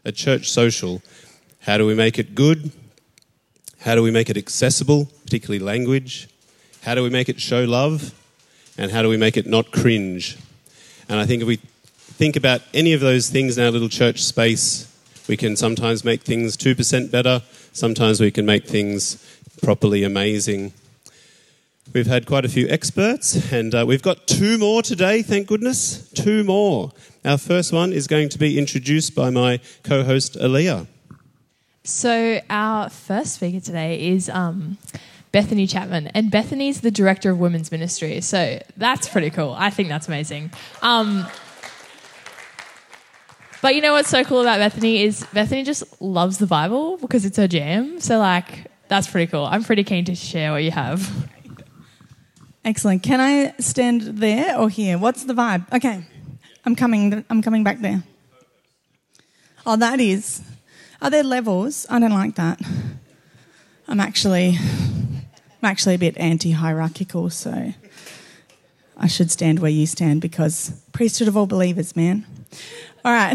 a church social, how do we make it good? How do we make it accessible, particularly language? How do we make it show love? And how do we make it not cringe? And I think if we think about any of those things in our little church space, we can sometimes make things 2% better. Sometimes we can make things properly amazing. We've had quite a few experts, and we've got 2 more today, thank goodness. 2 more. Our first one is going to be introduced by my co-host, Aaliyah. So our first speaker today is Bethany Chapman, and Bethany's the Director of Women's Ministry, so that's pretty cool. I think that's amazing. But you know what's so cool about Bethany is Bethany just loves the Bible because it's her jam, so that's pretty cool. I'm pretty keen to share what you have. Excellent. Can I stand there or here? What's the vibe? Okay, I'm coming back there. Oh, that is. Are there levels? I don't like that. I'm actually a bit anti-hierarchical, so I should stand where you stand because priesthood of all believers, man. All right.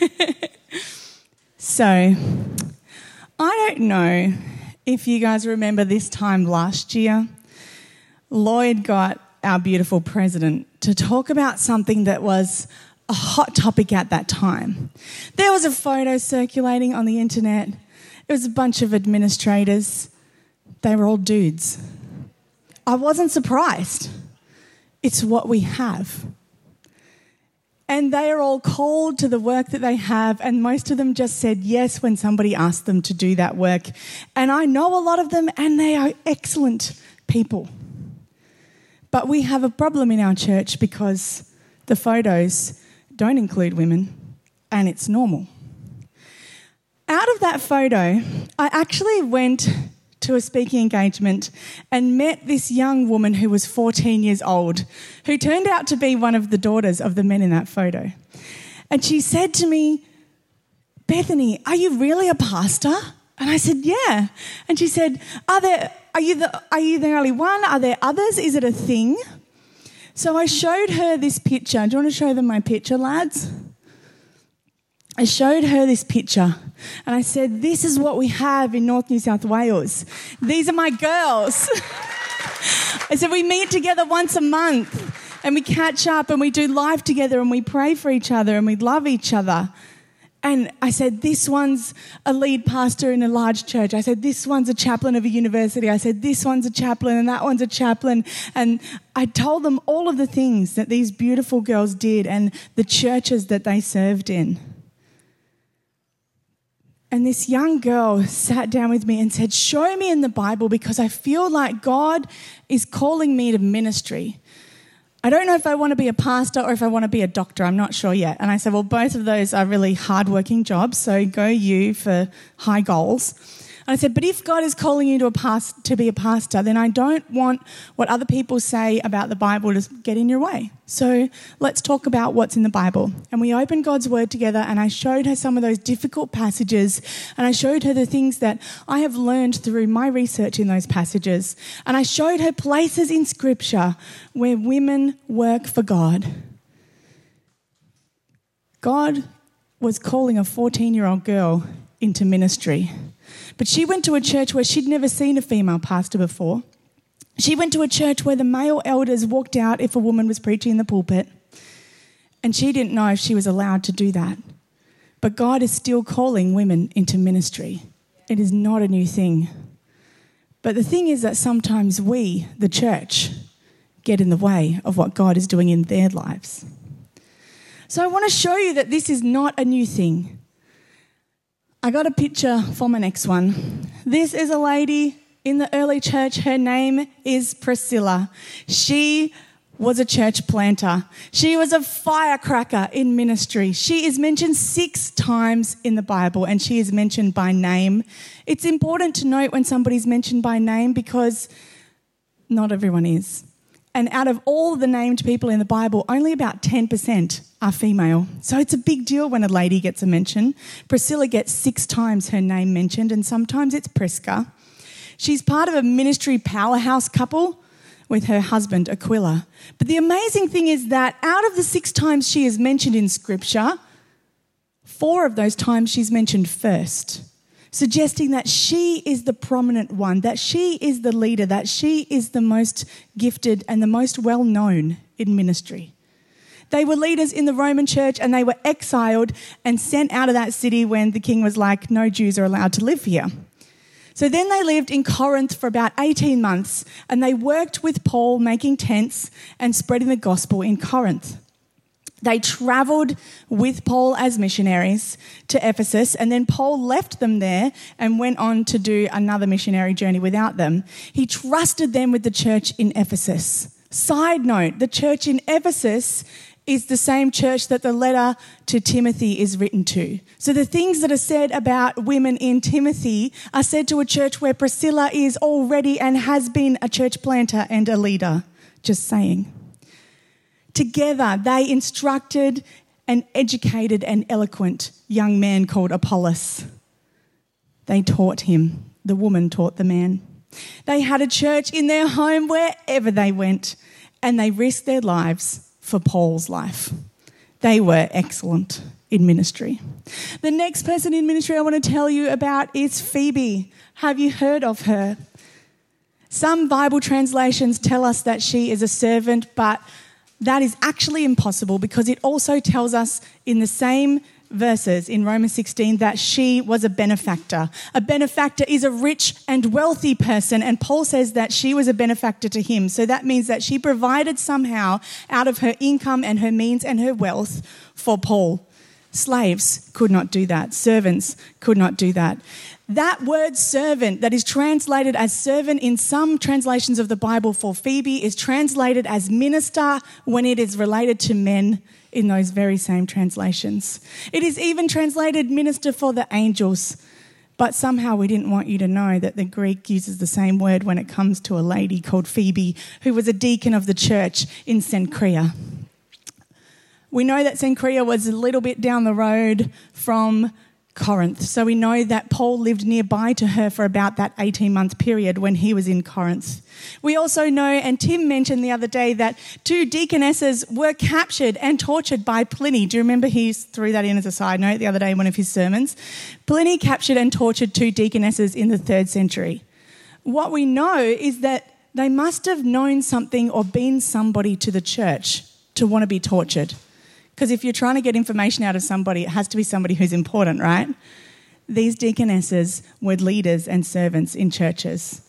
So, I don't know if you guys remember this time last year, Lloyd got our beautiful president to talk about something that was a hot topic at that time. There was a photo circulating on the internet. It was a bunch of administrators. They were all dudes. I wasn't surprised. It's what we have. And they are all called to the work that they have, and most of them just said yes when somebody asked them to do that work. And I know a lot of them, and they are excellent people. But we have a problem in our church because the photos don't include women, and it's normal. Out of that photo, I actually went to a speaking engagement and met this young woman who was 14 years old, who turned out to be one of the daughters of the men in that photo. And she said to me, "Bethany, are you really a pastor?" And I said, "Yeah." And she said, Are you the only one? Are there others? Is it a thing? So I showed her this picture. Do you want to show them my picture, lads? I showed her this picture and I said, "This is what we have in North New South Wales. These are my girls." I said, "We meet together once a month and we catch up and we do life together and we pray for each other and we love each other." And I said, "This one's a lead pastor in a large church." I said, "This one's a chaplain of a university." I said, "This one's a chaplain and that one's a chaplain." And I told them all of the things that these beautiful girls did and the churches that they served in. And this young girl sat down with me and said, "Show me in the Bible because I feel like God is calling me to ministry. I don't know if I want to be a pastor or if I want to be a doctor. I'm not sure yet." And I said, "Well, both of those are really hard-working jobs, so go you for high goals." And I said, "But if God is calling you to be a pastor, then I don't want what other people say about the Bible to get in your way. So let's talk about what's in the Bible." And we opened God's Word together and I showed her some of those difficult passages and I showed her the things that I have learned through my research in those passages. And I showed her places in Scripture where women work for God. God was calling a 14-year-old girl into ministry. But she went to a church where she'd never seen a female pastor before. She went to a church where the male elders walked out if a woman was preaching in the pulpit. And she didn't know if she was allowed to do that. But God is still calling women into ministry. It is not a new thing. But the thing is that sometimes we, the church, get in the way of what God is doing in their lives. So I want to show you that this is not a new thing. I got a picture for my next one. This is a lady in the early church. Her name is Priscilla. She was a church planter. She was a firecracker in ministry. She is mentioned 6 times in the Bible and she is mentioned by name. It's important to note when somebody's mentioned by name because not everyone is. And out of all the named people in the Bible, only about 10% are female. So it's a big deal when a lady gets a mention. Priscilla gets 6 times her name mentioned, and sometimes it's Prisca. She's part of a ministry powerhouse couple with her husband, Aquila. But the amazing thing is that out of the 6 times she is mentioned in Scripture, 4 of those times she's mentioned first, suggesting that she is the prominent one, that she is the leader, that she is the most gifted and the most well-known in ministry. They were leaders in the Roman church and they were exiled and sent out of that city when the king was like, no Jews are allowed to live here. So then they lived in Corinth for about 18 months and they worked with Paul making tents and spreading the gospel in Corinth. They travelled with Paul as missionaries to Ephesus, and then Paul left them there and went on to do another missionary journey without them. He trusted them with the church in Ephesus. Side note, the church in Ephesus is the same church that the letter to Timothy is written to. So the things that are said about women in Timothy are said to a church where Priscilla is already and has been a church planter and a leader. Just saying. Together, they instructed an educated and eloquent young man called Apollos. They taught him. The woman taught the man. They had a church in their home wherever they went, and they risked their lives for Paul's life. They were excellent in ministry. The next person in ministry I want to tell you about is Phoebe. Have you heard of her? Some Bible translations tell us that she is a servant, but that is actually impossible because it also tells us in the same verses in Romans 16 that she was a benefactor. A benefactor is a rich and wealthy person, and Paul says that she was a benefactor to him. So that means that she provided somehow out of her income and her means and her wealth for Paul. Slaves could not do that. Servants could not do that. That word servant that is translated as servant in some translations of the Bible for Phoebe is translated as minister when it is related to men in those very same translations. It is even translated minister for the angels, but somehow we didn't want you to know that the Greek uses the same word when it comes to a lady called Phoebe who was a deacon of the church in Cenchrea. We know that Cenchrea was a little bit down the road from Corinth. So we know that Paul lived nearby to her for about that 18-month period when he was in Corinth. We also know, and Tim mentioned the other day, that 2 deaconesses were captured and tortured by Pliny. Do you remember he threw that in as a side note the other day in one of his sermons? Pliny captured and tortured 2 deaconesses in the 3rd century. What we know is that they must have known something or been somebody to the church to want to be tortured. Because if you're trying to get information out of somebody, it has to be somebody who's important, right? These deaconesses were leaders and servants in churches.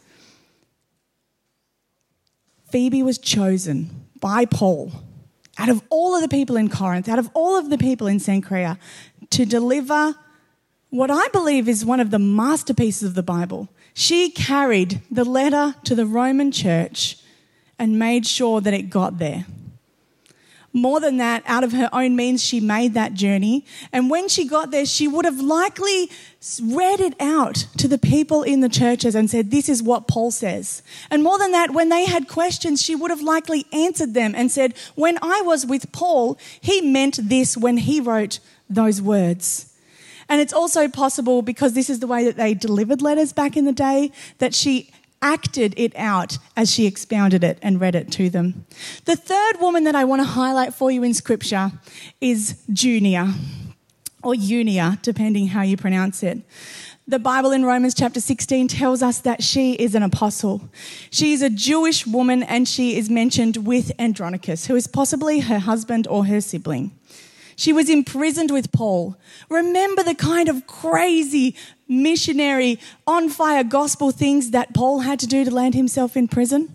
Phoebe was chosen by Paul, out of all of the people in Corinth, out of all of the people in Cenchrea, to deliver what I believe is one of the masterpieces of the Bible. She carried the letter to the Roman church and made sure that it got there. More than that, out of her own means, she made that journey. And when she got there, she would have likely read it out to the people in the churches and said, this is what Paul says. And more than that, when they had questions, she would have likely answered them and said, when I was with Paul, he meant this when he wrote those words. And it's also possible, because this is the way that they delivered letters back in the day, that she acted it out as she expounded it and read it to them. The third woman that I want to highlight for you in Scripture is Junia, or Eunia, depending how you pronounce it. The Bible in Romans chapter 16 tells us that she is an apostle. She is a Jewish woman, and she is mentioned with Andronicus, who is possibly her husband or her sibling. She was imprisoned with Paul. Remember the kind of crazy, missionary, on-fire gospel things that Paul had to do to land himself in prison?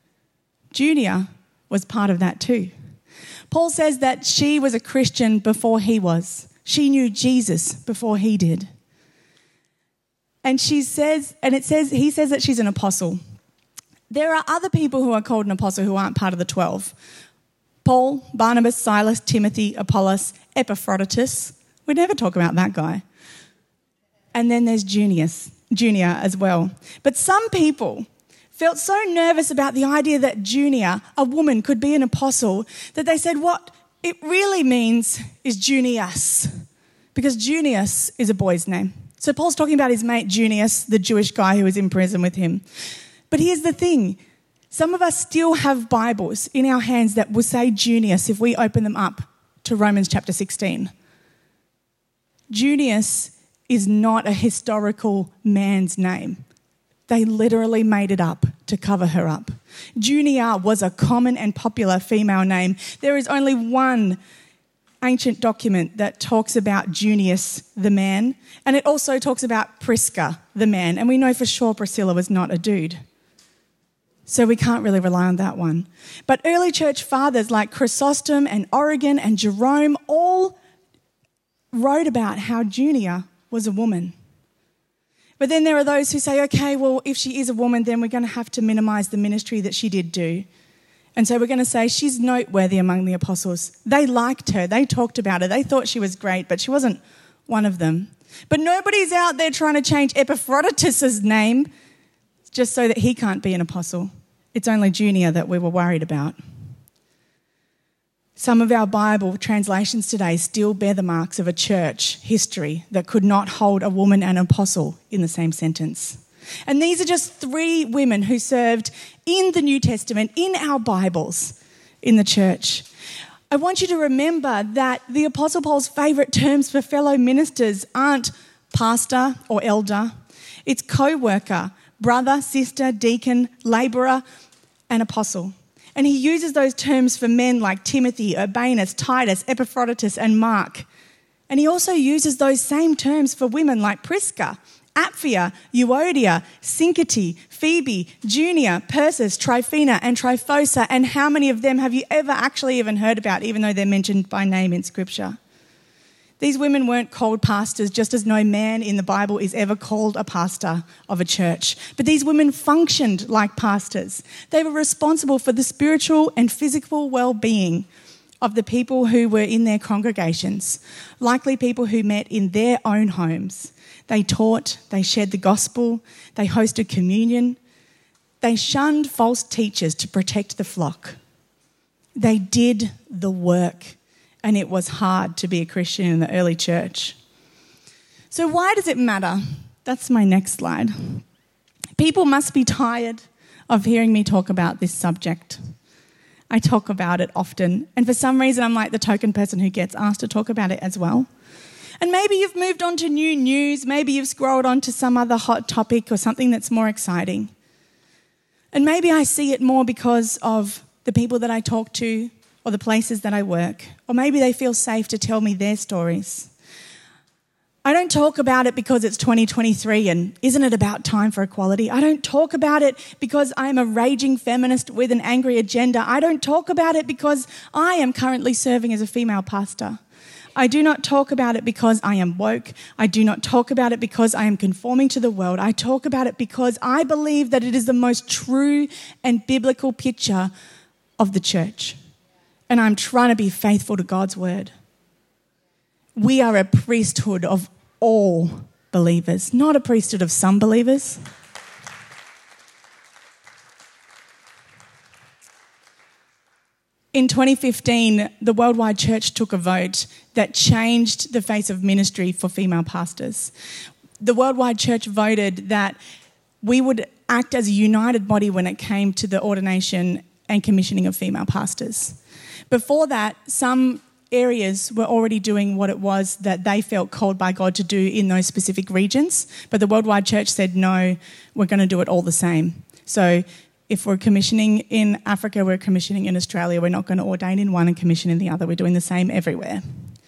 Junia was part of that too. Paul says that she was a Christian before he was. She knew Jesus before he did. And he says that she's an apostle. There are other people who are called an apostle who aren't part of the 12. Paul, Barnabas, Silas, Timothy, Apollos, Epaphroditus. We never talk about that guy. And then there's Junia as well. But some people felt so nervous about the idea that Junia, a woman, could be an apostle, that they said what it really means is Junius, because Junius is a boy's name. So Paul's talking about his mate Junius, the Jewish guy who was in prison with him. But here's the thing. Some of us still have Bibles in our hands that will say Junius if we open them up to Romans chapter 16. Junius is not a historical man's name. They literally made it up to cover her up. Junia was a common and popular female name. There is only one ancient document that talks about Junius, the man, and it also talks about Prisca, the man, and we know for sure Priscilla was not a dude. So we can't really rely on that one. But early church fathers like Chrysostom and Origen and Jerome all wrote about how Junia was a woman. But then there are those who say, okay, well, if she is a woman, then we're going to have to minimise the ministry that she did do. And so we're going to say she's noteworthy among the apostles. They liked her. They talked about her. They thought she was great, but she wasn't one of them. But nobody's out there trying to change Epaphroditus' name just so that he can't be an apostle. It's only Junia that we were worried about. Some of our Bible translations today still bear the marks of a church history that could not hold a woman and an apostle in the same sentence. And these are just 3 women who served in the New Testament, in our Bibles, in the church. I want you to remember that the Apostle Paul's favourite terms for fellow ministers aren't pastor or elder. It's co-worker, brother, sister, deacon, labourer, and apostle. And he uses those terms for men like Timothy, Urbanus, Titus, Epaphroditus, and Mark. And he also uses those same terms for women like Prisca, Apphia, Euodia, Syntyche, Phoebe, Junia, Persis, Tryphena, and Tryphosa. And how many of them have you ever actually even heard about, even though they're mentioned by name in Scripture? These women weren't called pastors, just as no man in the Bible is ever called a pastor of a church. But these women functioned like pastors. They were responsible for the spiritual and physical well-being of the people who were in their congregations, likely people who met in their own homes. They taught, they shared the gospel, they hosted communion. They shunned false teachers to protect the flock. They did the work. And it was hard to be a Christian in the early church. So why does it matter? That's my next slide. People must be tired of hearing me talk about this subject. I talk about it often. And for some reason, I'm like the token person who gets asked to talk about it as well. And maybe you've moved on to new news. Maybe you've scrolled on to some other hot topic or something that's more exciting. And maybe I see it more because of the people that I talk to, or the places that I work, or maybe they feel safe to tell me their stories. I don't talk about it because it's 2023 and isn't it about time for equality? I don't talk about it because I'm a raging feminist with an angry agenda. I don't talk about it because I am currently serving as a female pastor. I do not talk about it because I am woke. I do not talk about it because I am conforming to the world. I talk about it because I believe that it is the most true and biblical picture of the church. And I'm trying to be faithful to God's word. We are a priesthood of all believers, not a priesthood of some believers. In 2015, the Worldwide Church took a vote that changed the face of ministry for female pastors. The Worldwide Church voted that we would act as a united body when it came to the ordination and commissioning of female pastors. Before that, some areas were already doing what it was that they felt called by God to do in those specific regions, but the Worldwide Church said, no, we're going to do it all the same. So if we're commissioning in Africa, we're commissioning in Australia. We're not going to ordain in one and commission in the other. We're doing the same everywhere.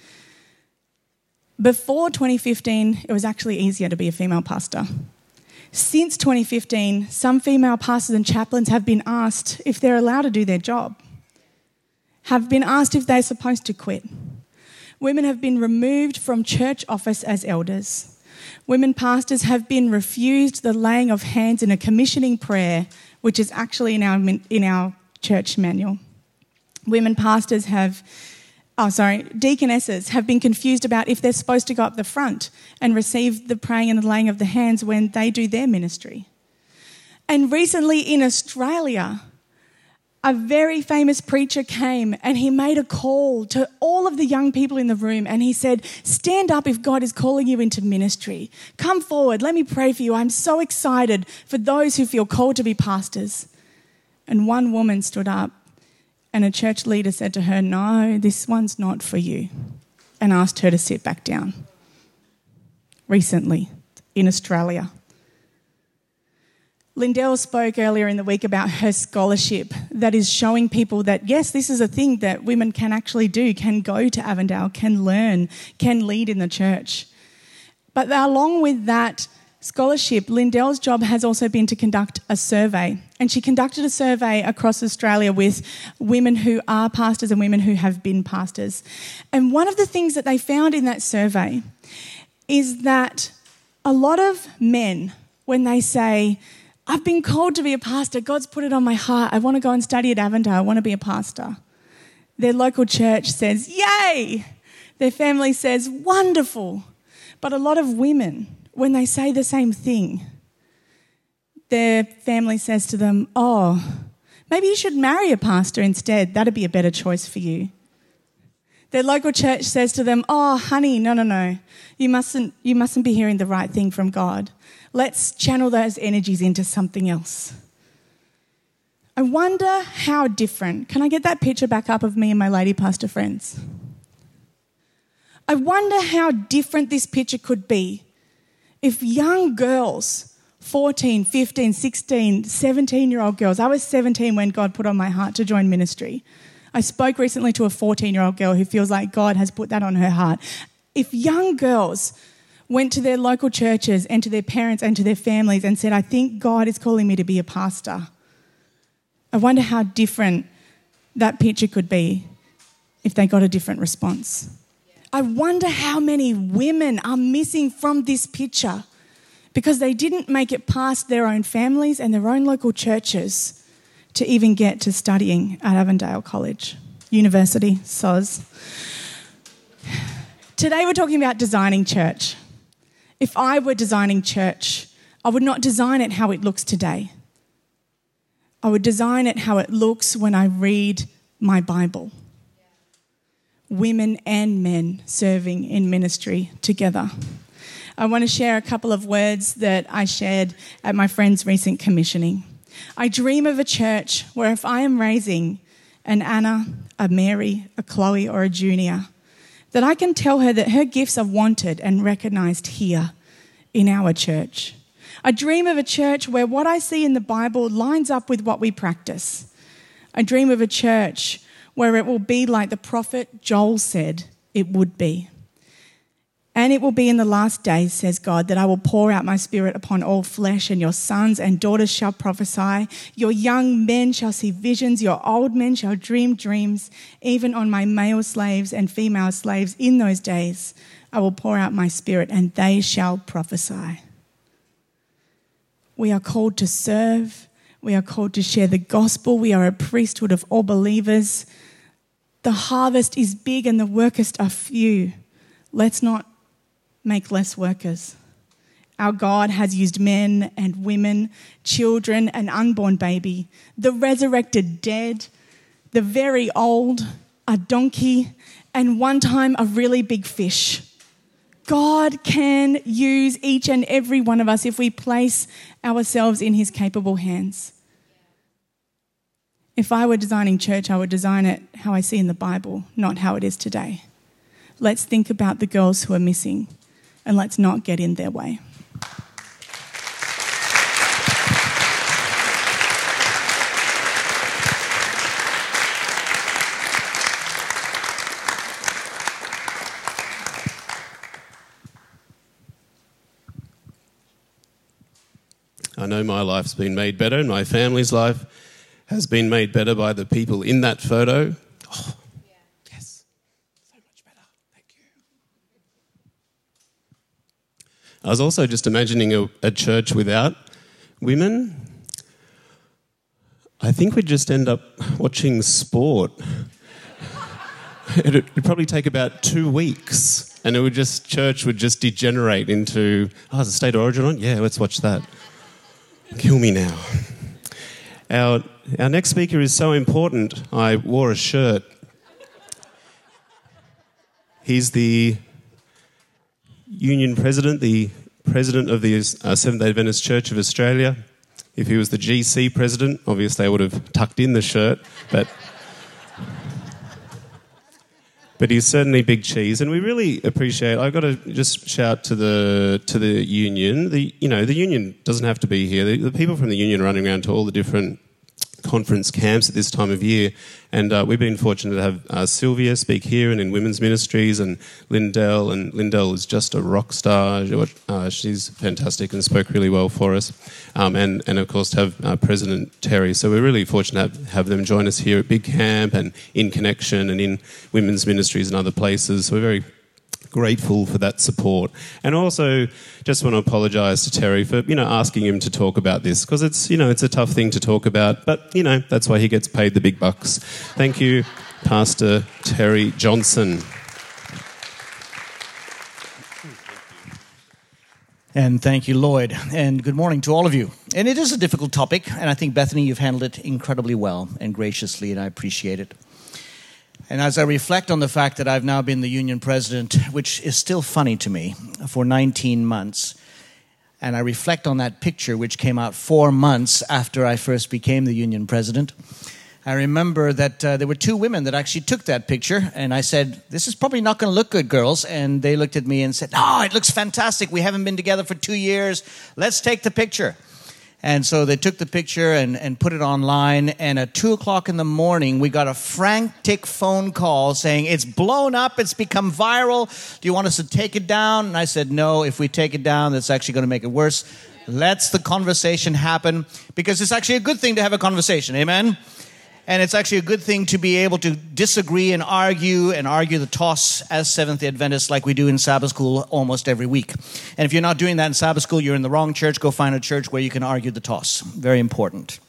Before 2015, it was actually easier to be a female pastor. Since 2015, some female pastors and chaplains have been asked if they're allowed to do their job, have been asked if they're supposed to quit. Women have been removed from church office as elders. Women pastors have been refused the laying of hands in a commissioning prayer, which is actually in our church manual. Women pastors deaconesses have been confused about if they're supposed to go up the front and receive the praying and the laying of the hands when they do their ministry. And recently in Australia, a very famous preacher came and he made a call to all of the young people in the room and he said, stand up if God is calling you into ministry. Come forward, let me pray for you. I'm so excited for those who feel called to be pastors. And one woman stood up and a church leader said to her, no, this one's not for you, and asked her to sit back down. recently in Australia. Lindell spoke earlier in the week about her scholarship that is showing people that, yes, this is a thing that women can actually do, can go to Avondale, can learn, can lead in the church. But along with that scholarship, Lindell's job has also been to conduct a survey. And she conducted a survey across Australia with women who are pastors and women who have been pastors. And one of the things that they found in that survey is that a lot of men, when they say, I've been called to be a pastor, God's put it on my heart, I want to go and study at Avondale, I want to be a pastor, their local church says, yay! Their family says, wonderful. But a lot of women, when they say the same thing, their family says to them, oh, maybe you should marry a pastor instead, that'd be a better choice for you. Their local church says to them, oh, honey, no, you mustn't be hearing the right thing from God. Let's channel those energies into something else. I wonder how different. Can I get that picture back up of me and my lady pastor friends? I wonder how different this picture could be if young girls, 14, 15, 16, 17-year-old girls, I was 17 when God put on my heart to join ministry. I spoke recently to a 14-year-old girl who feels like God has put that on her heart. If young girls went to their local churches and to their parents and to their families and said, I think God is calling me to be a pastor, I wonder how different that picture could be if they got a different response. I wonder how many women are missing from this picture because they didn't make it past their own families and their own local churches to even get to studying at Avondale College, University, SOZ. Today we're talking about designing church. If I were designing church, I would not design it how it looks today. I would design it how it looks when I read my Bible. Women and men serving in ministry together. I want to share a couple of words that I shared at my friend's recent commissioning. I dream of a church where if I am raising an Anna, a Mary, a Chloe or a Junior, that I can tell her that her gifts are wanted and recognised here in our church. I dream of a church where what I see in the Bible lines up with what we practice. I dream of a church where it will be like the prophet Joel said it would be. And it will be in the last days, says God, that I will pour out my spirit upon all flesh, and your sons and daughters shall prophesy. Your young men shall see visions. Your old men shall dream dreams. Even on my male slaves and female slaves in those days, I will pour out my spirit, and they shall prophesy. We are called to serve. We are called to share the gospel. We are a priesthood of all believers. The harvest is big and the workers are few. Let's not make less workers. Our God has used men and women, children, an unborn baby, the resurrected dead, the very old, a donkey, and one time a really big fish. God can use each and every one of us if we place ourselves in his capable hands. If I were designing church, I would design it how I see in the Bible, not how it is today. Let's think about the girls who are missing, and let's not get in their way. I know my life's been made better and my family's life has been made better by the people in that photo. Oh, yes, so much better. Thank you. I was also just imagining a church without women. I think we'd just end up watching sport. It'd probably take about 2 weeks and church would just degenerate into, is the State of Origin on? Yeah, let's watch that. Kill me now. Our next speaker is so important, I wore a shirt. He's the union president, the president of the Seventh-day Adventist Church of Australia. If he was the GC president, obviously I would have tucked in the shirt, but but he's certainly big cheese, and we really appreciate. I've got to just shout to the union. The union doesn't have to be here. The people from the union are running around to all the different conference camps at this time of year, and we've been fortunate to have Sylvia speak here and in women's ministries, and Lindell is just a rock star. She's fantastic and spoke really well for us, and of course to have President Terry. So we're really fortunate to have them join us here at Big Camp and in Connection and in women's ministries and other places. So we're very grateful for that support, and also just want to apologise to Terry for asking him to talk about this, because it's a tough thing to talk about, but that's why he gets paid the big bucks. Thank you, Pastor Terry Johnson. And thank you, Lloyd, and good morning to all of you. And it is a difficult topic, and I think, Bethany, you've handled it incredibly well and graciously, and I appreciate it. And as I reflect on the fact that I've now been the union president, which is still funny to me, for 19 months, and I reflect on that picture which came out 4 months after I first became the union president, I remember that there were 2 women that actually took that picture, and I said, "This is probably not going to look good, girls." And they looked at me and said, "Oh, it looks fantastic. We haven't been together for 2 years. Let's take the picture." And so they took the picture and put it online, and at 2 o'clock in the morning, we got a frantic phone call saying, "It's blown up, it's become viral. Do you want us to take it down?" And I said, "No, if we take it down, that's actually going to make it worse. Let's the conversation happen," because it's actually a good thing to have a conversation, amen? And it's actually a good thing to be able to disagree and argue the toss as Seventh-day Adventists, like we do in Sabbath school almost every week. And if you're not doing that in Sabbath school, you're in the wrong church. Go find a church where you can argue the toss. Very important.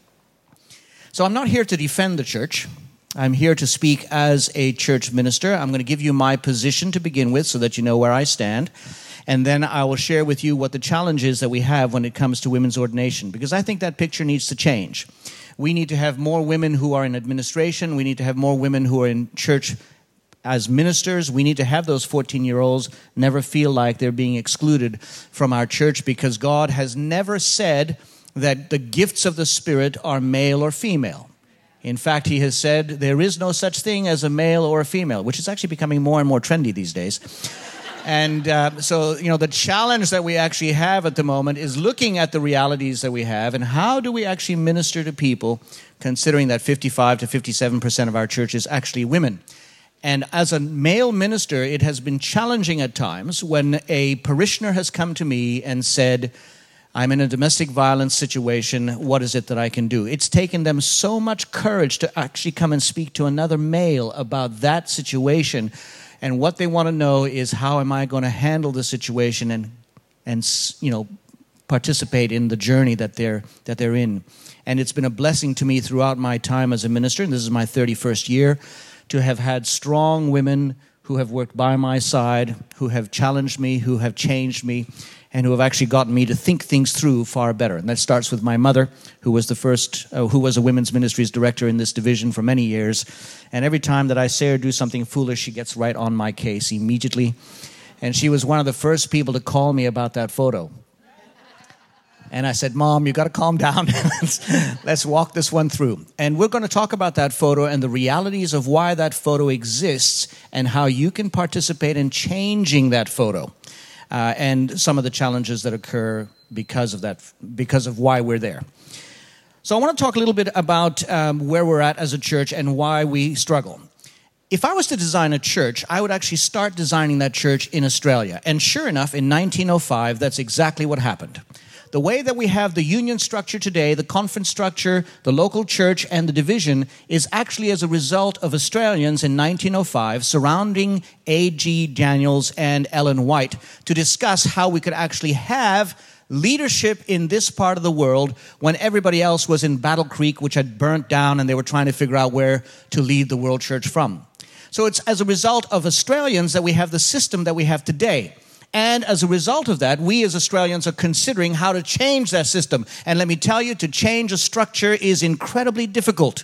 So I'm not here to defend the church. I'm here to speak as a church minister. I'm going to give you my position to begin with so that you know where I stand. And then I will share with you what the challenge is that we have when it comes to women's ordination, because I think that picture needs to change. We need to have more women who are in administration. We need to have more women who are in church as ministers. We need to have those 14-year-olds never feel like they're being excluded from our church, because God has never said that the gifts of the Spirit are male or female. In fact, He has said there is no such thing as a male or a female, which is actually becoming more and more trendy these days. And so, the challenge that we actually have at the moment is looking at the realities that we have and how do we actually minister to people, considering that 55 to 57% of our church is actually women. And as a male minister, it has been challenging at times when a parishioner has come to me and said, "I'm in a domestic violence situation, what is it that I can do?" It's taken them so much courage to actually come and speak to another male about that situation. And what they want to know is, how am I going to handle the situation and participate in the journey that they're in. And it's been a blessing to me throughout my time as a minister, and this is my 31st year, to have had strong women who have worked by my side, who have challenged me, who have changed me, and who have actually gotten me to think things through far better. And that starts with my mother, who was who was a women's ministries director in this division for many years. And every time that I say her do something foolish, she gets right on my case immediately. And she was one of the first people to call me about that photo. And I said, "Mom, you got to calm down. Let's walk this one through." And we're going to talk about that photo and the realities of why that photo exists and how you can participate in changing that photo. And some of the challenges that occur because of why we're there. So I want to talk a little bit about where we're at as a church and why we struggle. If I was to design a church, I would actually start designing that church in Australia. And sure enough, in 1905, that's exactly what happened. The way that we have the union structure today, the conference structure, the local church, and the division is actually as a result of Australians in 1905 surrounding A.G. Daniels and Ellen White to discuss how we could actually have leadership in this part of the world when everybody else was in Battle Creek, which had burnt down, and they were trying to figure out where to lead the world church from. So it's as a result of Australians that we have the system that we have today. And as a result of that, we as Australians are considering how to change that system. And let me tell you, to change a structure is incredibly difficult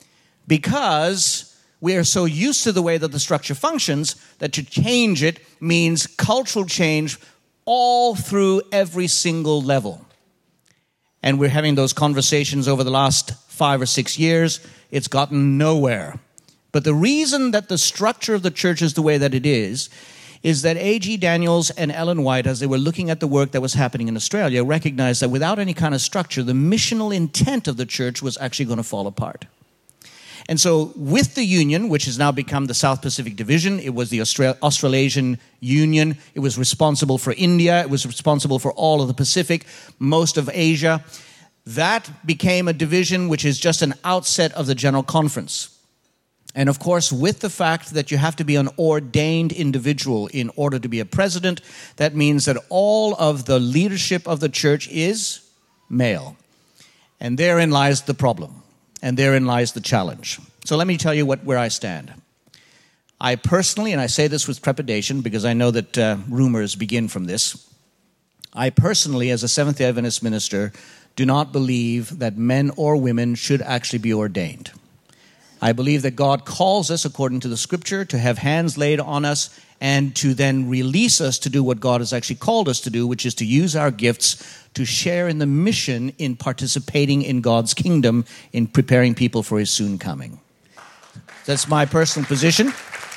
because we are so used to the way that the structure functions that to change it means cultural change all through every single level. And we're having those conversations over the last 5 or 6 years. It's gotten nowhere But the reason that the structure of the church is the way that it is that A.G. Daniels and Ellen White, as they were looking at the work that was happening in Australia, recognized that without any kind of structure, the missional intent of the church was actually going to fall apart. And so with the Union, which has now become the South Pacific Division, it was the Australasian Union, it was responsible for India, it was responsible for all of the Pacific, most of Asia. That became a division which is just an outset of the General Conference. And of course, with the fact that you have to be an ordained individual in order to be a president, that means that all of the leadership of the church is male. And therein lies the problem. And therein lies the challenge. So let me tell you where I stand. I personally, and I say this with trepidation because I know that rumors begin from this, I personally, as a Seventh-day Adventist minister, do not believe that men or women should actually be ordained. I believe that God calls us, according to the Scripture, to have hands laid on us and to then release us to do what God has actually called us to do, which is to use our gifts to share in the mission in participating in God's kingdom, in preparing people for His soon coming. That's my personal position.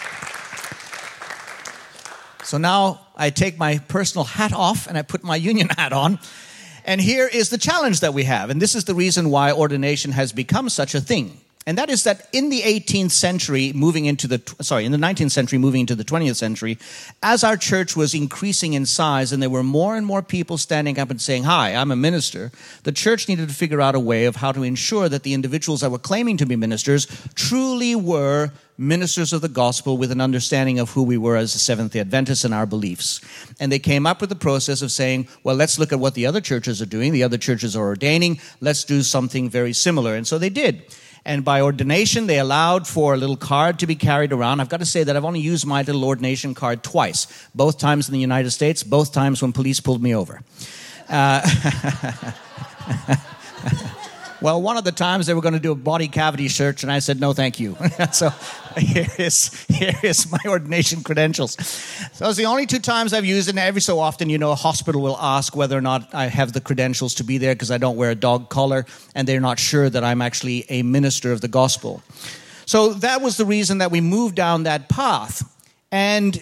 So now I take my personal hat off and I put my union hat on. And here is the challenge that we have. And this is the reason why ordination has become such a thing. And that is that in the 18th century, in the 19th century, moving into the 20th century, as our church was increasing in size and there were more and more people standing up and saying, "Hi, I'm a minister," the church needed to figure out a way of how to ensure that the individuals that were claiming to be ministers truly were ministers of the gospel with an understanding of who we were as Seventh-day Adventists and our beliefs. And they came up with the process of saying, well, let's look at what the other churches are doing. The other churches are ordaining. Let's do something very similar. And so they did. And by ordination, they allowed for a little card to be carried around. I've got to say that I've only used my little ordination card twice, both times in the United States, both times when police pulled me over. Well, one of the times they were going to do a body cavity search, and I said, no, thank you. So here is my ordination credentials. So it's the only two times I've used it, and every so often, a hospital will ask whether or not I have the credentials to be there because I don't wear a dog collar, and they're not sure that I'm actually a minister of the gospel. So that was the reason that we moved down that path. And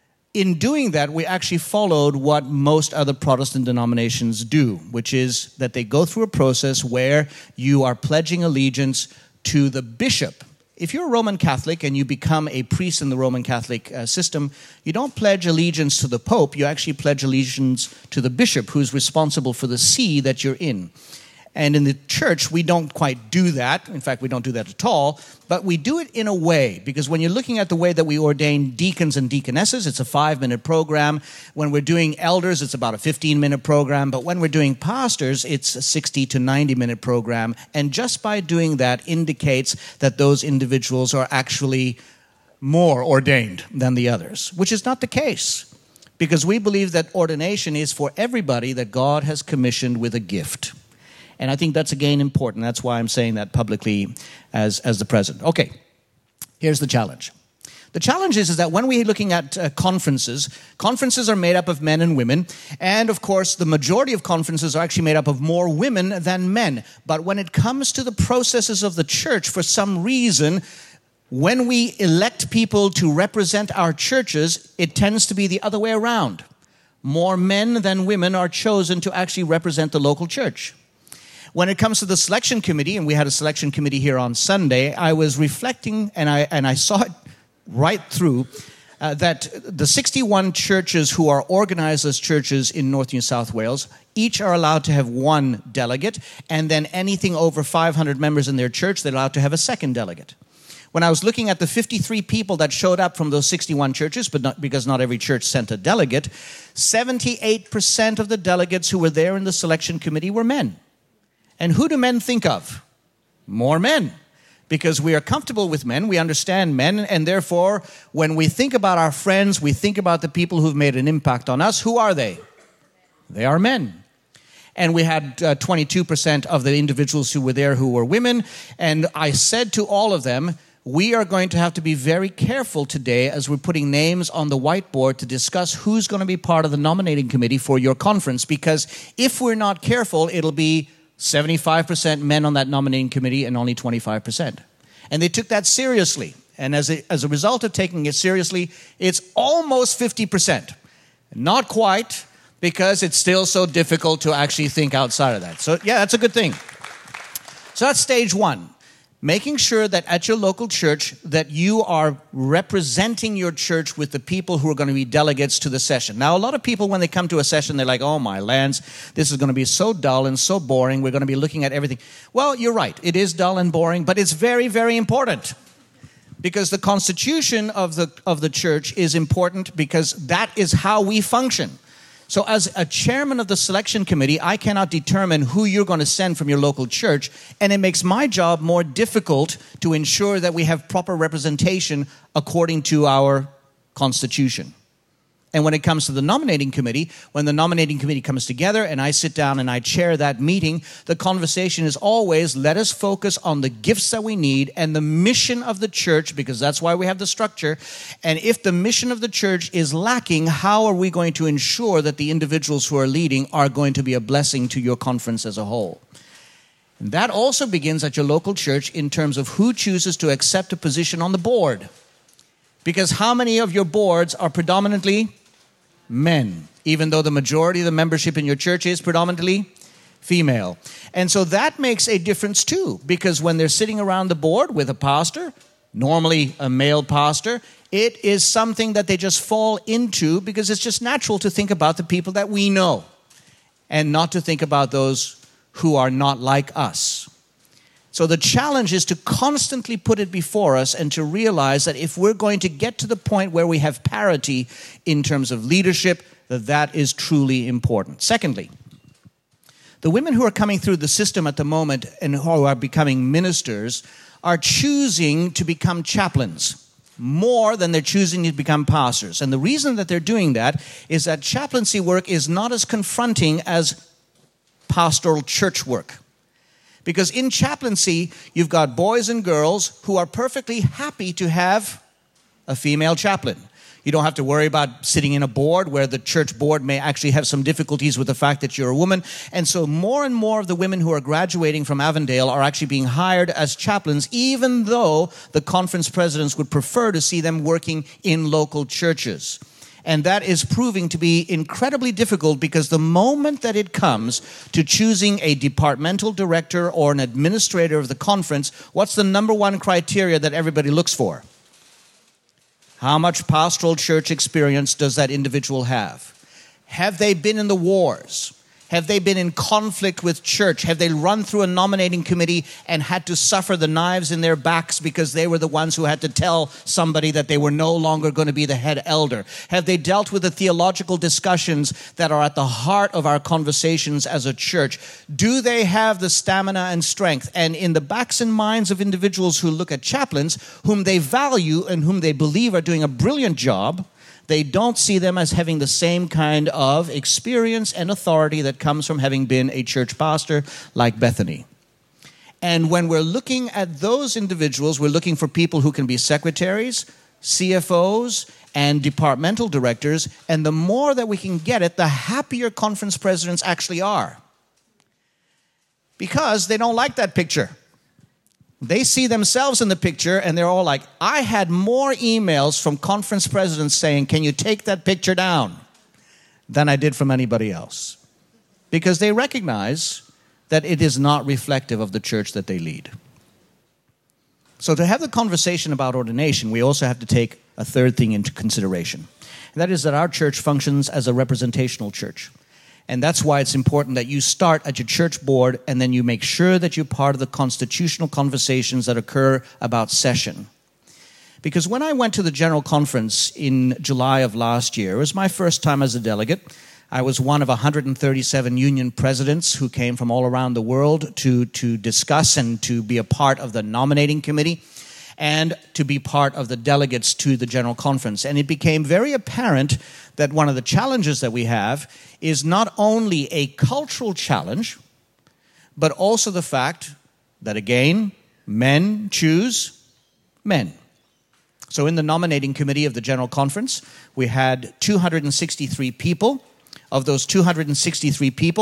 in doing that, we actually followed what most other Protestant denominations do, which is that they go through a process where you are pledging allegiance to the bishop. If you're a Roman Catholic and you become a priest in the Roman Catholic system, you don't pledge allegiance to the Pope, you actually pledge allegiance to the bishop who's responsible for the see that you're in. And in the church, we don't quite do that. In fact, we don't do that at all. But we do it in a way, because when you're looking at the way that we ordain deacons and deaconesses, it's a 5-minute program. When we're doing elders, it's about a 15-minute program. But when we're doing pastors, it's a 60 to 90-minute program. And just by doing that indicates that those individuals are actually more ordained than the others, which is not the case. Because we believe that ordination is for everybody that God has commissioned with a gift. And I think that's, again, important. That's why I'm saying that publicly as the president. Okay, here's the challenge. The challenge is that when we're looking at conferences are made up of men and women. And, of course, the majority of conferences are actually made up of more women than men. But when it comes to the processes of the church, for some reason, when we elect people to represent our churches, it tends to be the other way around. More men than women are chosen to actually represent the local church. When it comes to the selection committee, and we had a selection committee here on Sunday, I was reflecting, and I saw it right through, that the 61 churches who are organized as churches in North New South Wales, each are allowed to have one delegate, and then anything over 500 members in their church, they're allowed to have a second delegate. When I was looking at the 53 people that showed up from those 61 churches, but because not every church sent a delegate, 78% of the delegates who were there in the selection committee were men. And who do men think of? More men. Because we are comfortable with men, we understand men, and therefore, when we think about our friends, we think about the people who've made an impact on us. Who are they? They are men. And we had 22% of the individuals who were there who were women. And I said to all of them, we are going to have to be very careful today as we're putting names on the whiteboard to discuss who's going to be part of the nominating committee for your conference. Because if we're not careful, it'll be 75% men on that nominating committee and only 25%. And they took that seriously. And as a result of taking it seriously, it's almost 50%. Not quite, because it's still so difficult to actually think outside of that. So yeah, that's a good thing. So that's stage one. Making sure that at your local church that you are representing your church with the people who are going to be delegates to the session. Now, a lot of people, when they come to a session, they're like, oh my lands, this is going to be so dull and so boring. We're going to be looking at everything. Well, you're right. It is dull and boring, but it's very, very important. Because the constitution of the church is important, because that is how we function. So as a chairman of the selection committee, I cannot determine who you're going to send from your local church, and it makes my job more difficult to ensure that we have proper representation according to our constitution. And when it comes to the nominating committee, when the nominating committee comes together and I sit down and I chair that meeting, the conversation is always, let us focus on the gifts that we need and the mission of the church, because that's why we have the structure. And if the mission of the church is lacking, how are we going to ensure that the individuals who are leading are going to be a blessing to your conference as a whole? And that also begins at your local church in terms of who chooses to accept a position on the board. Because how many of your boards are predominantly men, even though the majority of the membership in your church is predominantly female? And so that makes a difference too, because when they're sitting around the board with a pastor, normally a male pastor, it is something that they just fall into because it's just natural to think about the people that we know and not to think about those who are not like us. So the challenge is to constantly put it before us and to realize that if we're going to get to the point where we have parity in terms of leadership, that is truly important. Secondly, the women who are coming through the system at the moment and who are becoming ministers are choosing to become chaplains more than they're choosing to become pastors. And the reason that they're doing that is that chaplaincy work is not as confronting as pastoral church work. Because in chaplaincy, you've got boys and girls who are perfectly happy to have a female chaplain. You don't have to worry about sitting in a board where the church board may actually have some difficulties with the fact that you're a woman. And so more and more of the women who are graduating from Avondale are actually being hired as chaplains, even though the conference presidents would prefer to see them working in local churches. And that is proving to be incredibly difficult, because the moment that it comes to choosing a departmental director or an administrator of the conference, what's the number one criteria that everybody looks for? How much pastoral church experience does that individual have? Have they been in the wars? Have they been in conflict with church? Have they run through a nominating committee and had to suffer the knives in their backs because they were the ones who had to tell somebody that they were no longer going to be the head elder? Have they dealt with the theological discussions that are at the heart of our conversations as a church? Do they have the stamina and strength? And in the backs and minds of individuals who look at chaplains, whom they value and whom they believe are doing a brilliant job, they don't see them as having the same kind of experience and authority that comes from having been a church pastor like Bethany. And when we're looking at those individuals, we're looking for people who can be secretaries, CFOs, and departmental directors. And the more that we can get it, the happier conference presidents actually are. Because they don't like that picture. They see themselves in the picture and they're all like, I had more emails from conference presidents saying, can you take that picture down, than I did from anybody else. Because they recognize that it is not reflective of the church that they lead. So to have the conversation about ordination, we also have to take a third thing into consideration. And that is that our church functions as a representational church. And that's why it's important that you start at your church board and then you make sure that you're part of the constitutional conversations that occur about session. Because when I went to the General Conference in July of last year, it was my first time as a delegate. I was one of 137 union presidents who came from all around the world to discuss and to be a part of the nominating committee and to be part of the delegates to the General Conference. And it became very apparent that one of the challenges that we have is not only a cultural challenge, but also the fact that, again, men choose men. So in the nominating committee of the General Conference, we had 263 people. Of those 263 people,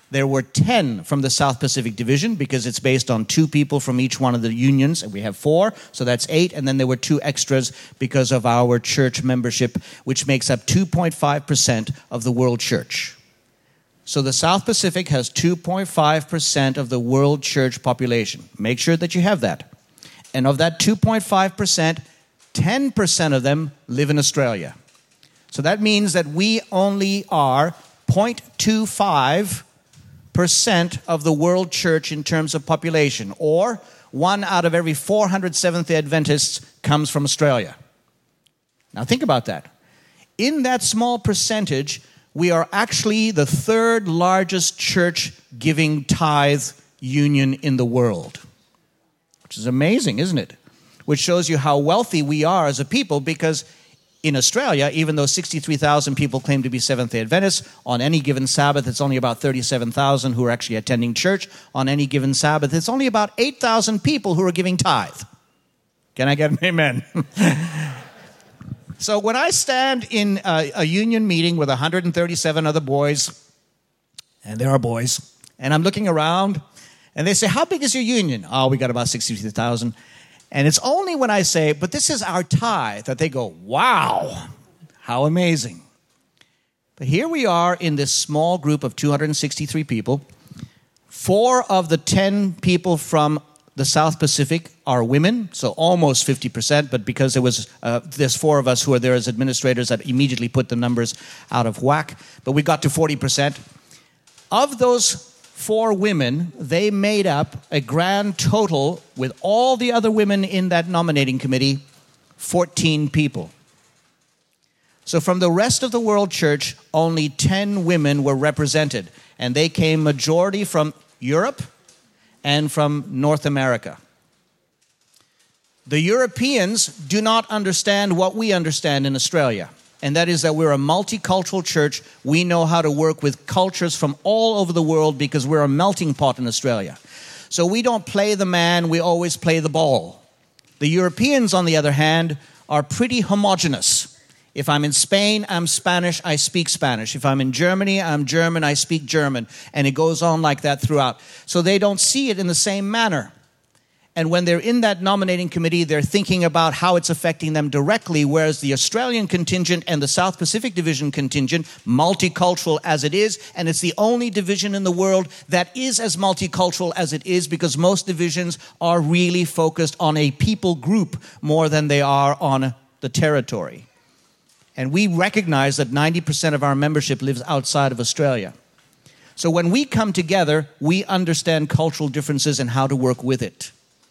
There were 10 from the South Pacific Division because it's based on 2 people from each one of the unions, and we have 4, so that's 8, and then there were 2 extras because of our church membership, which makes up 2.5% of the world church. So the South Pacific has 2.5% of the world church population. Make sure that you have that. And of that 2.5%, 10% of them live in Australia. So that means that we only are 0.25% of the world church in terms of population, or 1 out of every 400 Seventh-day Adventists comes from Australia. Now think about that. In that small percentage, we are actually the 3rd largest church giving tithe union in the world, which is amazing, isn't it? Which shows you how wealthy we are as a people, because in Australia, even though 63,000 people claim to be Seventh-day Adventists, on any given Sabbath, it's only about 37,000 who are actually attending church. On any given Sabbath, it's only about 8,000 people who are giving tithe. Can I get an amen? So when I stand in a union meeting with 137 other boys, and there are boys, and I'm looking around, and they say, how big is your union? Oh, we got about 63,000. And it's only when I say, but this is our tithe, that they go, wow, how amazing. But here we are in this small group of 263 people. 4 of the 10 people from the South Pacific are women, so almost 50%, but because there's 4 of us who are there as administrators, that immediately put the numbers out of whack. But we got to 40%. Of those 4 women, they made up a grand total, with all the other women in that nominating committee, 14 people. So from the rest of the world church, only 10 women were represented, and they came majority from Europe and from North America. The Europeans do not understand what we understand in Australia. And that is that we're a multicultural church. We know how to work with cultures from all over the world because we're a melting pot in Australia. So we don't play the man, we always play the ball. The Europeans, on the other hand, are pretty homogenous. If I'm in Spain, I'm Spanish, I speak Spanish. If I'm in Germany, I'm German, I speak German. And it goes on like that throughout. So they don't see it in the same manner. And when they're in that nominating committee, they're thinking about how it's affecting them directly, whereas the Australian contingent and the South Pacific Division contingent, multicultural as it is, and it's the only division in the world that is as multicultural as it is, because most divisions are really focused on a people group more than they are on the territory. And we recognize that 90% of our membership lives outside of Australia. So when we come together, we understand cultural differences and how to work with it.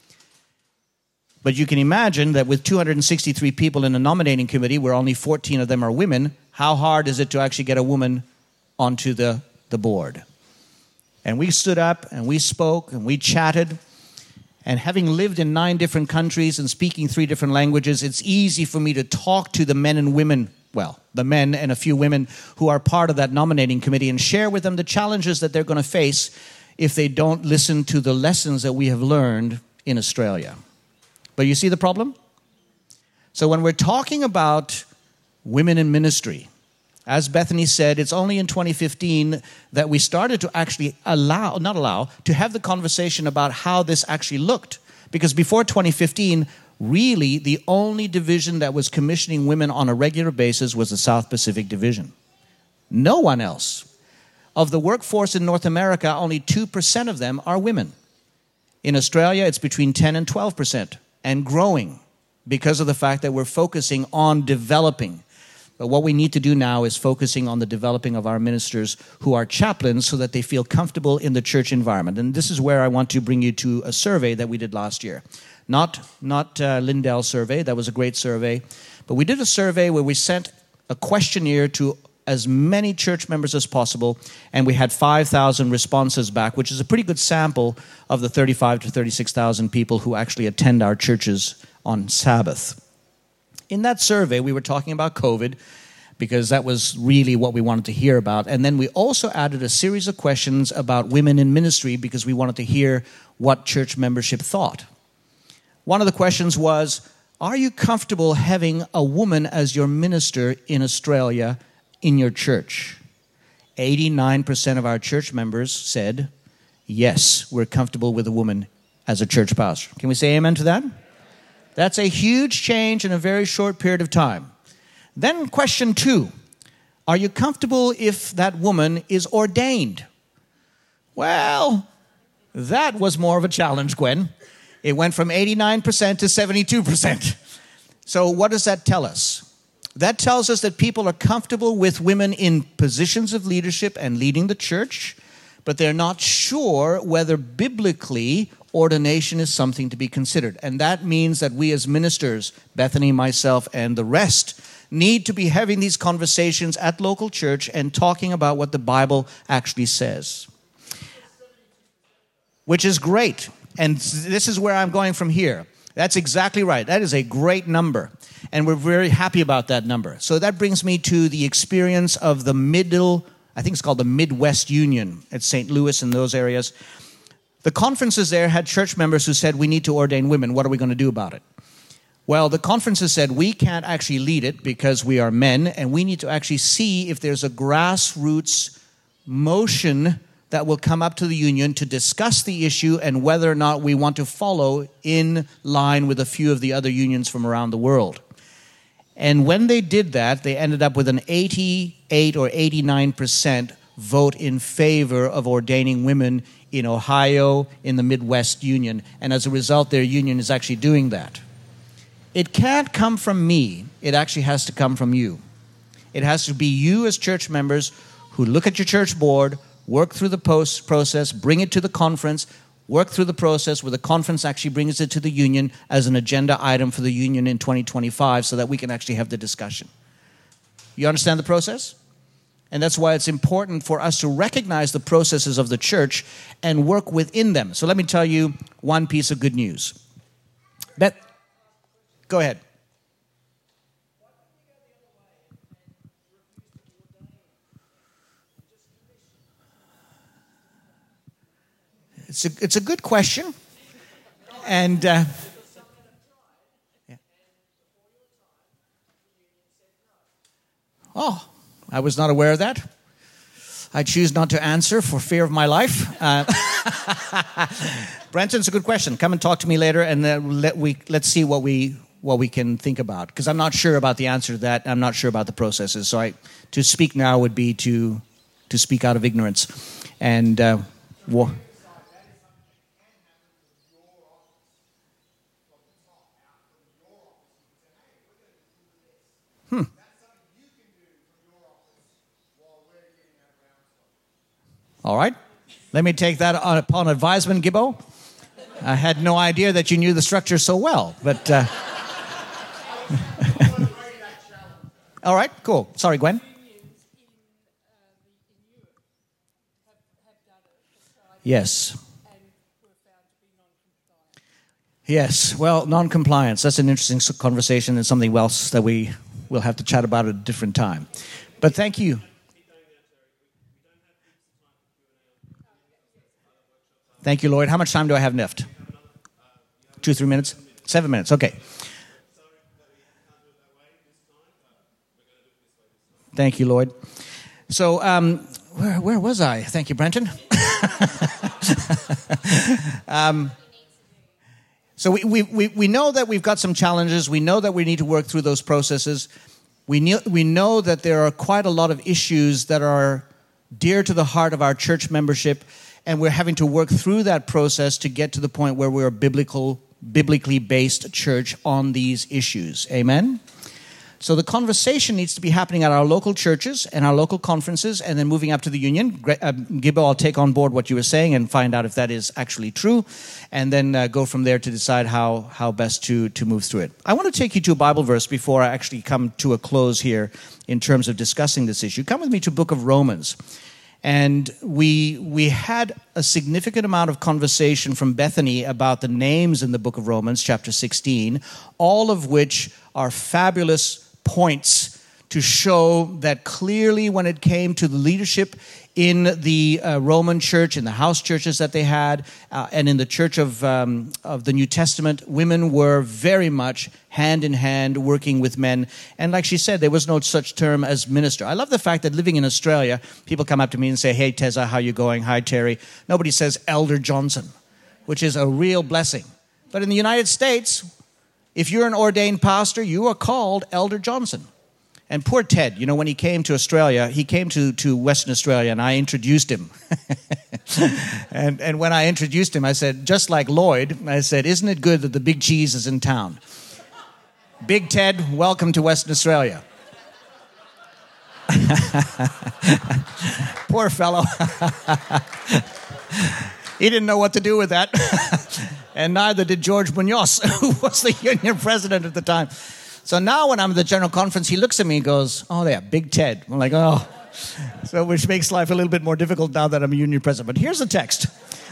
But you can imagine that with 263 people in a nominating committee, where only 14 of them are women, how hard is it to actually get a woman onto the board? And we stood up and we spoke and we chatted. And having lived in 9 different countries and speaking 3 different languages, it's easy for me to talk to the men and women, well, the men and a few women who are part of that nominating committee, and share with them the challenges that they're going to face if they don't listen to the lessons that we have learned in Australia. But you see the problem? So when we're talking about women in ministry, as Bethany said, it's only in 2015 that we started to actually to have the conversation about how this actually looked. Because before 2015, really the only division that was commissioning women on a regular basis was the South Pacific Division. No one else. Of the workforce in North America, only 2% of them are women. In Australia, it's between 10 and 12%. And growing, because of the fact that we're focusing on developing. But what we need to do now is focusing on the developing of our ministers who are chaplains, so that they feel comfortable in the church environment. And this is where I want to bring you to a survey that we did last year. Not Lindell's survey, that was a great survey. But we did a survey where we sent a questionnaire to as many church members as possible, and we had 5,000 responses back, which is a pretty good sample of the 35 to 36,000 people who actually attend our churches on Sabbath. In that survey, we were talking about COVID, because that was really what we wanted to hear about. And then we also added a series of questions about women in ministry, because we wanted to hear what church membership thought. One of the questions was, are you comfortable having a woman as your minister in Australia in your church? 89% of our church members said, yes, we're comfortable with a woman as a church pastor. Can we say amen to that? That's a huge change in a very short period of time. Then question 2, are you comfortable if that woman is ordained? Well, that was more of a challenge, Gwen. It went from 89% to 72%. So what does that tell us? That tells us that people are comfortable with women in positions of leadership and leading the church, but they're not sure whether biblically ordination is something to be considered. And that means that we as ministers, Bethany, myself, and the rest, need to be having these conversations at local church and talking about what the Bible actually says. Which is great. And this is where I'm going from here. That's exactly right. That is a great number. And we're very happy about that number. So that brings me to the experience of the I think it's called the Midwest Union at St. Louis and those areas. The conferences there had church members who said, we need to ordain women. What are we going to do about it? Well, the conferences said, we can't actually lead it because we are men, and we need to actually see if there's a grassroots motion that will come up to the union to discuss the issue and whether or not we want to follow in line with a few of the other unions from around the world. And when they did that, they ended up with an 88 or 89% vote in favor of ordaining women in Ohio, in the Midwest Union. And as a result, their union is actually doing that. It can't come from me. It actually has to come from you. It has to be you as church members who look at your church board, work through the process, bring it to the conference, work through the process where the conference actually brings it to the union as an agenda item for the union in 2025 so that we can actually have the discussion. You understand the process? And that's why it's important for us to recognize the processes of the church and work within them. So let me tell you one piece of good news. Go ahead. It's a good question. And yeah. Oh, I was not aware of that. I choose not to answer for fear of my life. Brenton, it's a good question. Come and talk to me later, and let's see what we can think about. Because I'm not sure about the answer to that. I'm not sure about the processes. So to speak now would be to speak out of ignorance. And All right. Let me take that upon advisement, Gibbo. I had no idea that you knew the structure so well, but... All right, cool. Sorry, Gwen. Yes. Yes, well, non-compliance. That's an interesting conversation and something else that we will have to chat about at a different time. But thank you. Thank you, Lloyd. How much time do I have left? 2-3 minutes? 7 minutes, okay. Thank you, Lloyd. So, where was I? Thank you, Brenton. So we know that we've got some challenges. We know that we need to work through those processes. We know that there are quite a lot of issues that are dear to the heart of our church membership, and we're having to work through that process to get to the point where we're a biblically based church on these issues. Amen? So the conversation needs to be happening at our local churches and our local conferences, and then moving up to the union. Gibbo, I'll take on board what you were saying and find out if that is actually true, and then go from there to decide how best to move through it. I want to take you to a Bible verse before I actually come to a close here in terms of discussing this issue. Come with me to the book of Romans. And we had a significant amount of conversation from Bethany about the names in the book of Romans, chapter 16, all of which are fabulous points to show that clearly when it came to the leadership in the Roman church, in the house churches that they had, and in the church of the New Testament, women were very much hand in hand working with men. And like she said, there was no such term as minister. I love the fact that living in Australia, people come up to me and say, "Hey, Tessa, how you going? Hi, Terry." Nobody says Elder Johnson, which is a real blessing. But in the United States, if you're an ordained pastor, you are called Elder Johnson. And poor Ted, you know, when he came to Australia, he came to Western Australia, and I introduced him. and when I introduced him, I said, just like Lloyd, I said, "Isn't it good that the big cheese is in town?" Big Ted, welcome to Western Australia. Poor fellow. He didn't know what to do with that. And neither did George Munoz, who was the union president at the time. So now when I'm at the General Conference, he looks at me and goes, "Oh, yeah, Big Ted." I'm like, "Oh." So which makes life a little bit more difficult now that I'm a union president. But here's the text.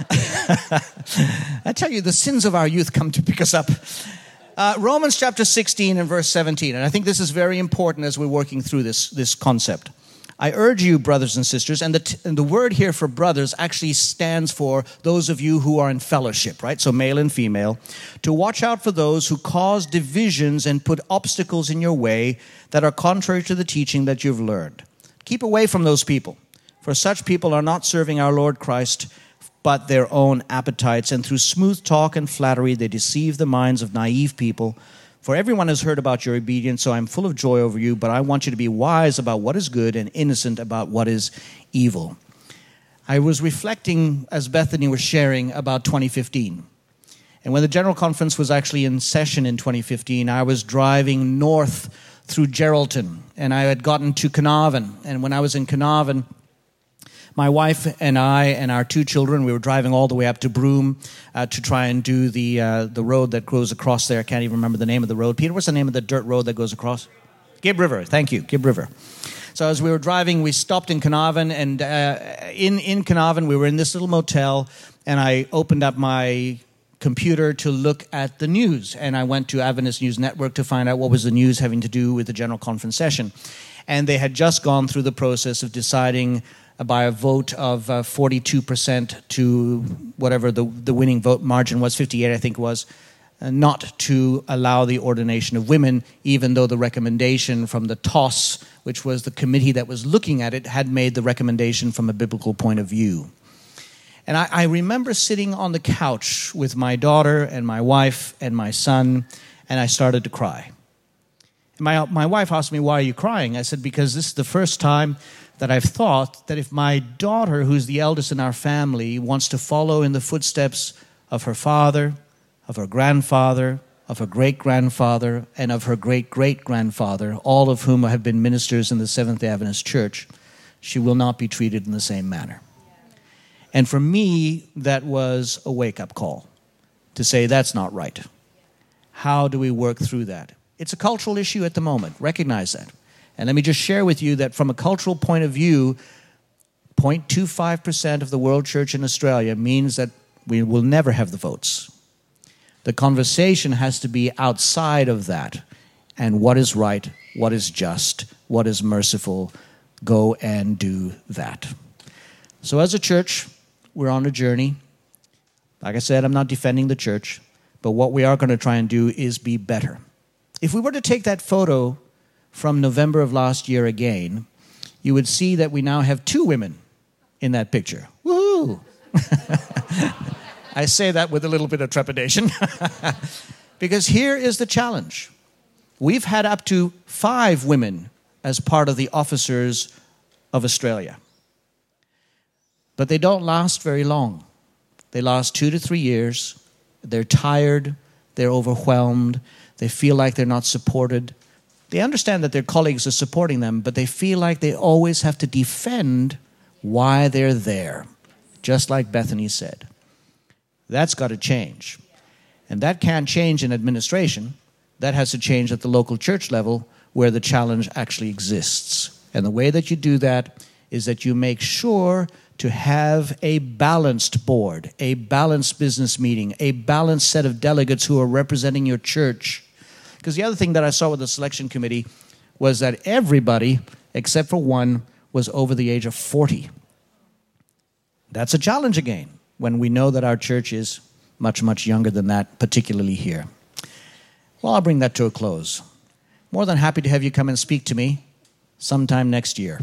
I tell you, the sins of our youth come to pick us up. Romans chapter 16 and verse 17. And I think this is very important as we're working through this concept. "I urge you, brothers and sisters," and the word here for brothers actually stands for those of you who are in fellowship, right? So male and female, "to watch out for those who cause divisions and put obstacles in your way that are contrary to the teaching that you've learned. Keep away from those people, for such people are not serving our Lord Christ, but their own appetites, and through smooth talk and flattery they deceive the minds of naive people. For everyone has heard about your obedience, so I'm full of joy over you, but I want you to be wise about what is good and innocent about what is evil." I was reflecting, as Bethany was sharing, about 2015. And when the General Conference was actually in session in 2015, I was driving north through Geraldton, and I had gotten to Carnarvon. And when I was in Carnarvon, my wife and I and our two children, we were driving all the way up to Broome to try and do the road that goes across there. I can't even remember the name of the road. Peter, what's the name of the dirt road that goes across? Gibb River. Thank you, Gibb River. So as we were driving, we stopped in Carnarvon, and in Carnarvon, we were in this little motel, and I opened up my computer to look at the news, and I went to Adventist News Network to find out what was the news having to do with the General Conference session. And they had just gone through the process of deciding by a vote of 42% to whatever the winning vote margin was, 58 I think it was, not to allow the ordination of women, even though the recommendation from the TOS, which was the committee that was looking at it, had made the recommendation from a biblical point of view. And I remember sitting on the couch with my daughter and my wife and my son, and I started to cry. My wife asked me, "Why are you crying?" I said, "Because this is the first time that I've thought that if my daughter, who's the eldest in our family, wants to follow in the footsteps of her father, of her grandfather, of her great-grandfather, and of her great-great-grandfather, all of whom have been ministers in the Seventh-day Adventist Church, she will not be treated in the same manner." And for me, that was a wake-up call to say, that's not right. How do we work through that? It's a cultural issue at the moment. Recognize that. And let me just share with you that from a cultural point of view, 0.25% of the world church in Australia means that we will never have the votes. The conversation has to be outside of that. And what is right, what is just, what is merciful, go and do that. So as a church, we're on a journey. Like I said, I'm not defending the church, but what we are going to try and do is be better. If we were to take that photo from November of last year again, you would see that we now have 2 women in that picture. Woohoo! I say that with a little bit of trepidation. Because here is the challenge. We've had up to 5 women as part of the officers of Australia. But they don't last very long. They last 2 to 3 years. They're tired. They're overwhelmed. They feel like they're not supported. They understand that their colleagues are supporting them, but they feel like they always have to defend why they're there, just like Bethany said. That's got to change. And that can't change in administration. That has to change at the local church level where the challenge actually exists. And the way that you do that is that you make sure to have a balanced board, a balanced business meeting, a balanced set of delegates who are representing your church. Because the other thing that I saw with the selection committee was that everybody, except for one, was over the age of 40. That's a challenge again, when we know that our church is much, much younger than that, particularly here. Well, I'll bring that to a close. More than happy to have you come and speak to me sometime next year.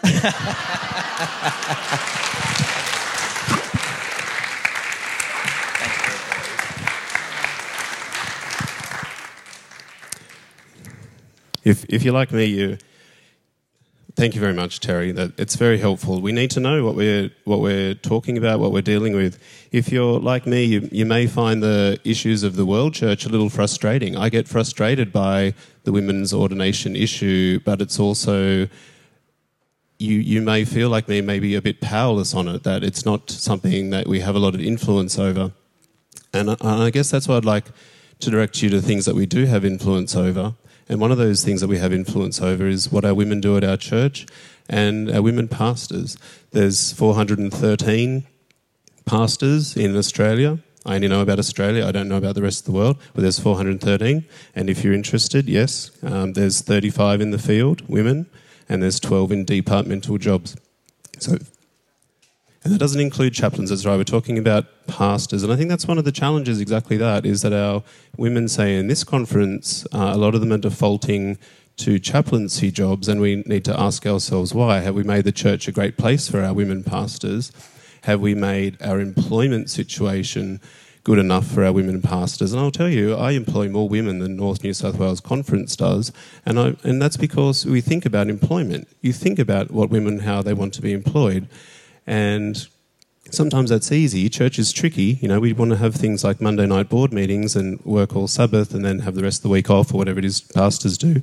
If you're like me, thank you very much, Terry. It's very helpful. We need to know what we're talking about, what we're dealing with. If you're like me, you may find the issues of the world church a little frustrating. I get frustrated by the women's ordination issue, but it's also you may feel like me, maybe a bit powerless on it, that it's not something that we have a lot of influence over. And I guess that's why I'd like to direct you to things that we do have influence over. And one of those things that we have influence over is what our women do at our church and our women pastors. There's 413 pastors in Australia. I only know about Australia. I don't know about the rest of the world. But there's 413. And if you're interested, yes, there's 35 in the field, women, and there's 12 in departmental jobs. And that doesn't include chaplains, that's right. We're talking about pastors. And I think that's one of the challenges, exactly that, is that our women say in this conference, a lot of them are defaulting to chaplaincy jobs, and we need to ask ourselves why. Have we made the church a great place for our women pastors? Have we made our employment situation good enough for our women pastors? And I'll tell you, I employ more women than North New South Wales Conference does, and that's because we think about employment. You think about what women, how they want to be employed. And sometimes that's easy. Church is tricky. You know, we want to have things like Monday night board meetings and work all Sabbath and then have the rest of the week off, or whatever it is pastors do.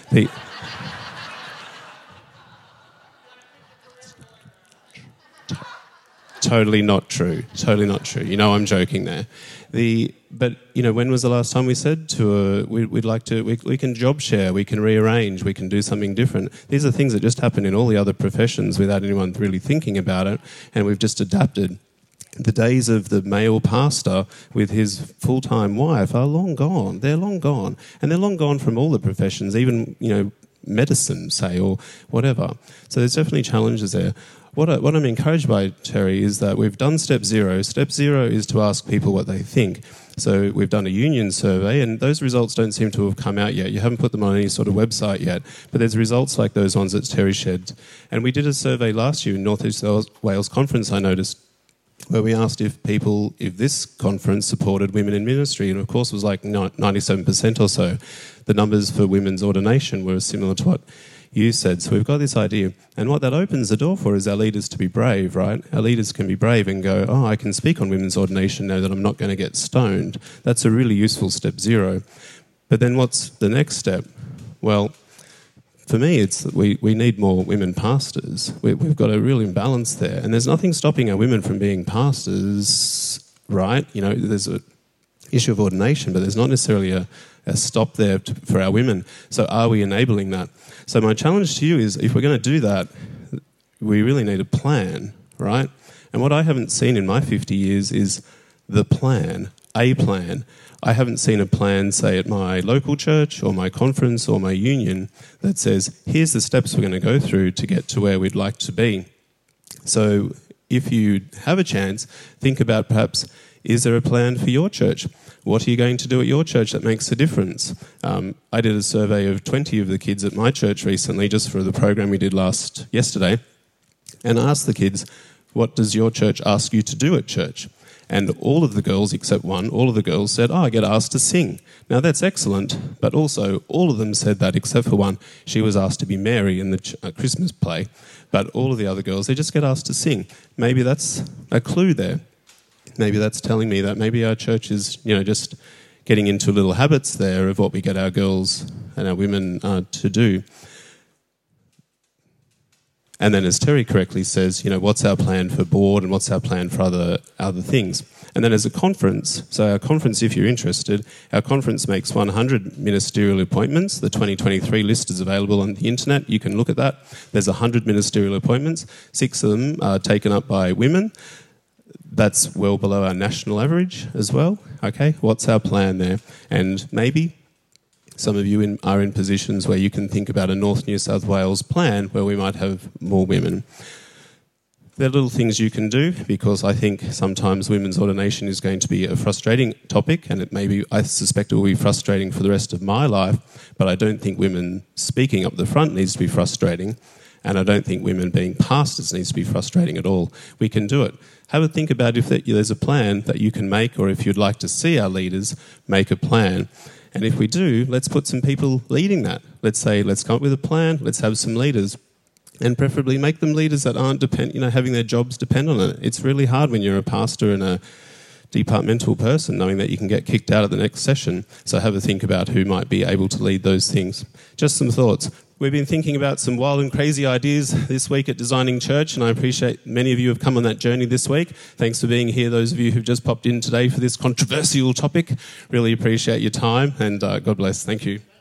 Totally not true. Totally not true. You know, I'm joking there. But you know, when was the last time we said to we can job share, we can rearrange, we can do something different? These are things that just happen in all the other professions without anyone really thinking about it, and we've just adapted. The days of the male pastor with his full-time wife are long gone. They're long gone, and they're long gone from all the professions, even, you know, medicine, say, or whatever. So there's definitely challenges there. What I'm encouraged by, Terry, is that we've done step zero. Step zero is to ask people what they think. So we've done a union survey, and those results don't seem to have come out yet. You haven't put them on any sort of website yet, but there's results like those ones that Terry shared. And we did a survey last year in North East Wales Conference, I noticed, where we asked if this conference supported women in ministry, and of course it was like 97% or so. The numbers for women's ordination were similar to what you said. So we've got this idea, and what that opens the door for is our leaders to be brave, right? Our leaders can be brave and go, oh, I can speak on women's ordination now that I'm not going to get stoned. That's a really useful step zero. But then what's the next step? Well, for me, it's that we need more women pastors. We've got a real imbalance there, and there's nothing stopping our women from being pastors, right? You know, there's an issue of ordination, but there's not necessarily a stop there for our women. So are we enabling that? So my challenge to you is, if we're going to do that, we really need a plan, right? And what I haven't seen in my 50 years is the plan, a plan. I haven't seen a plan, say, at my local church or my conference or my union that says, here's the steps we're going to go through to get to where we'd like to be. So if you have a chance, think about perhaps, is there a plan for your church? What are you going to do at your church that makes a difference? I did a survey of 20 of the kids at my church recently, just for the program we did yesterday, and asked the kids, what does your church ask you to do at church? And all of the girls, except one, all of the girls said, I get asked to sing. Now that's excellent, but also all of them said that, except for one. She was asked to be Mary in the Christmas play, but all of the other girls, they just get asked to sing. Maybe that's a clue there. Maybe that's telling me that maybe our church is, you know, just getting into little habits there of what we get our girls and our women to do. And then, as Terry correctly says, you know, what's our plan for board and what's our plan for other things? And then as a conference, so our conference, if you're interested, our conference makes 100 ministerial appointments. The 2023 list is available on the internet. You can look at that. There's 100 ministerial appointments. 6 of them are taken up by women. That's well below our national average as well. Okay, what's our plan there? And maybe Some of you are in positions where you can think about a North New South Wales plan where we might have more women. There are little things you can do, because I think sometimes women's ordination is going to be a frustrating topic, and I suspect it will be frustrating for the rest of my life, but I don't think women speaking up the front needs to be frustrating, and I don't think women being pastors needs to be frustrating at all. We can do it. Have a think about if there's a plan that you can make, or if you'd like to see our leaders make a plan. And if we do, let's put some people leading that. Let's come up with a plan, let's have some leaders. And preferably make them leaders that aren't having their jobs depend on it. It's really hard when you're a pastor and a departmental person, knowing that you can get kicked out at the next session. So have a think about who might be able to lead those things. Just some thoughts. We've been thinking about some wild and crazy ideas this week at Designing Church, and I appreciate many of you have come on that journey this week. Thanks for being here, those of you who've just popped in today for this controversial topic. Really appreciate your time, and God bless. Thank you.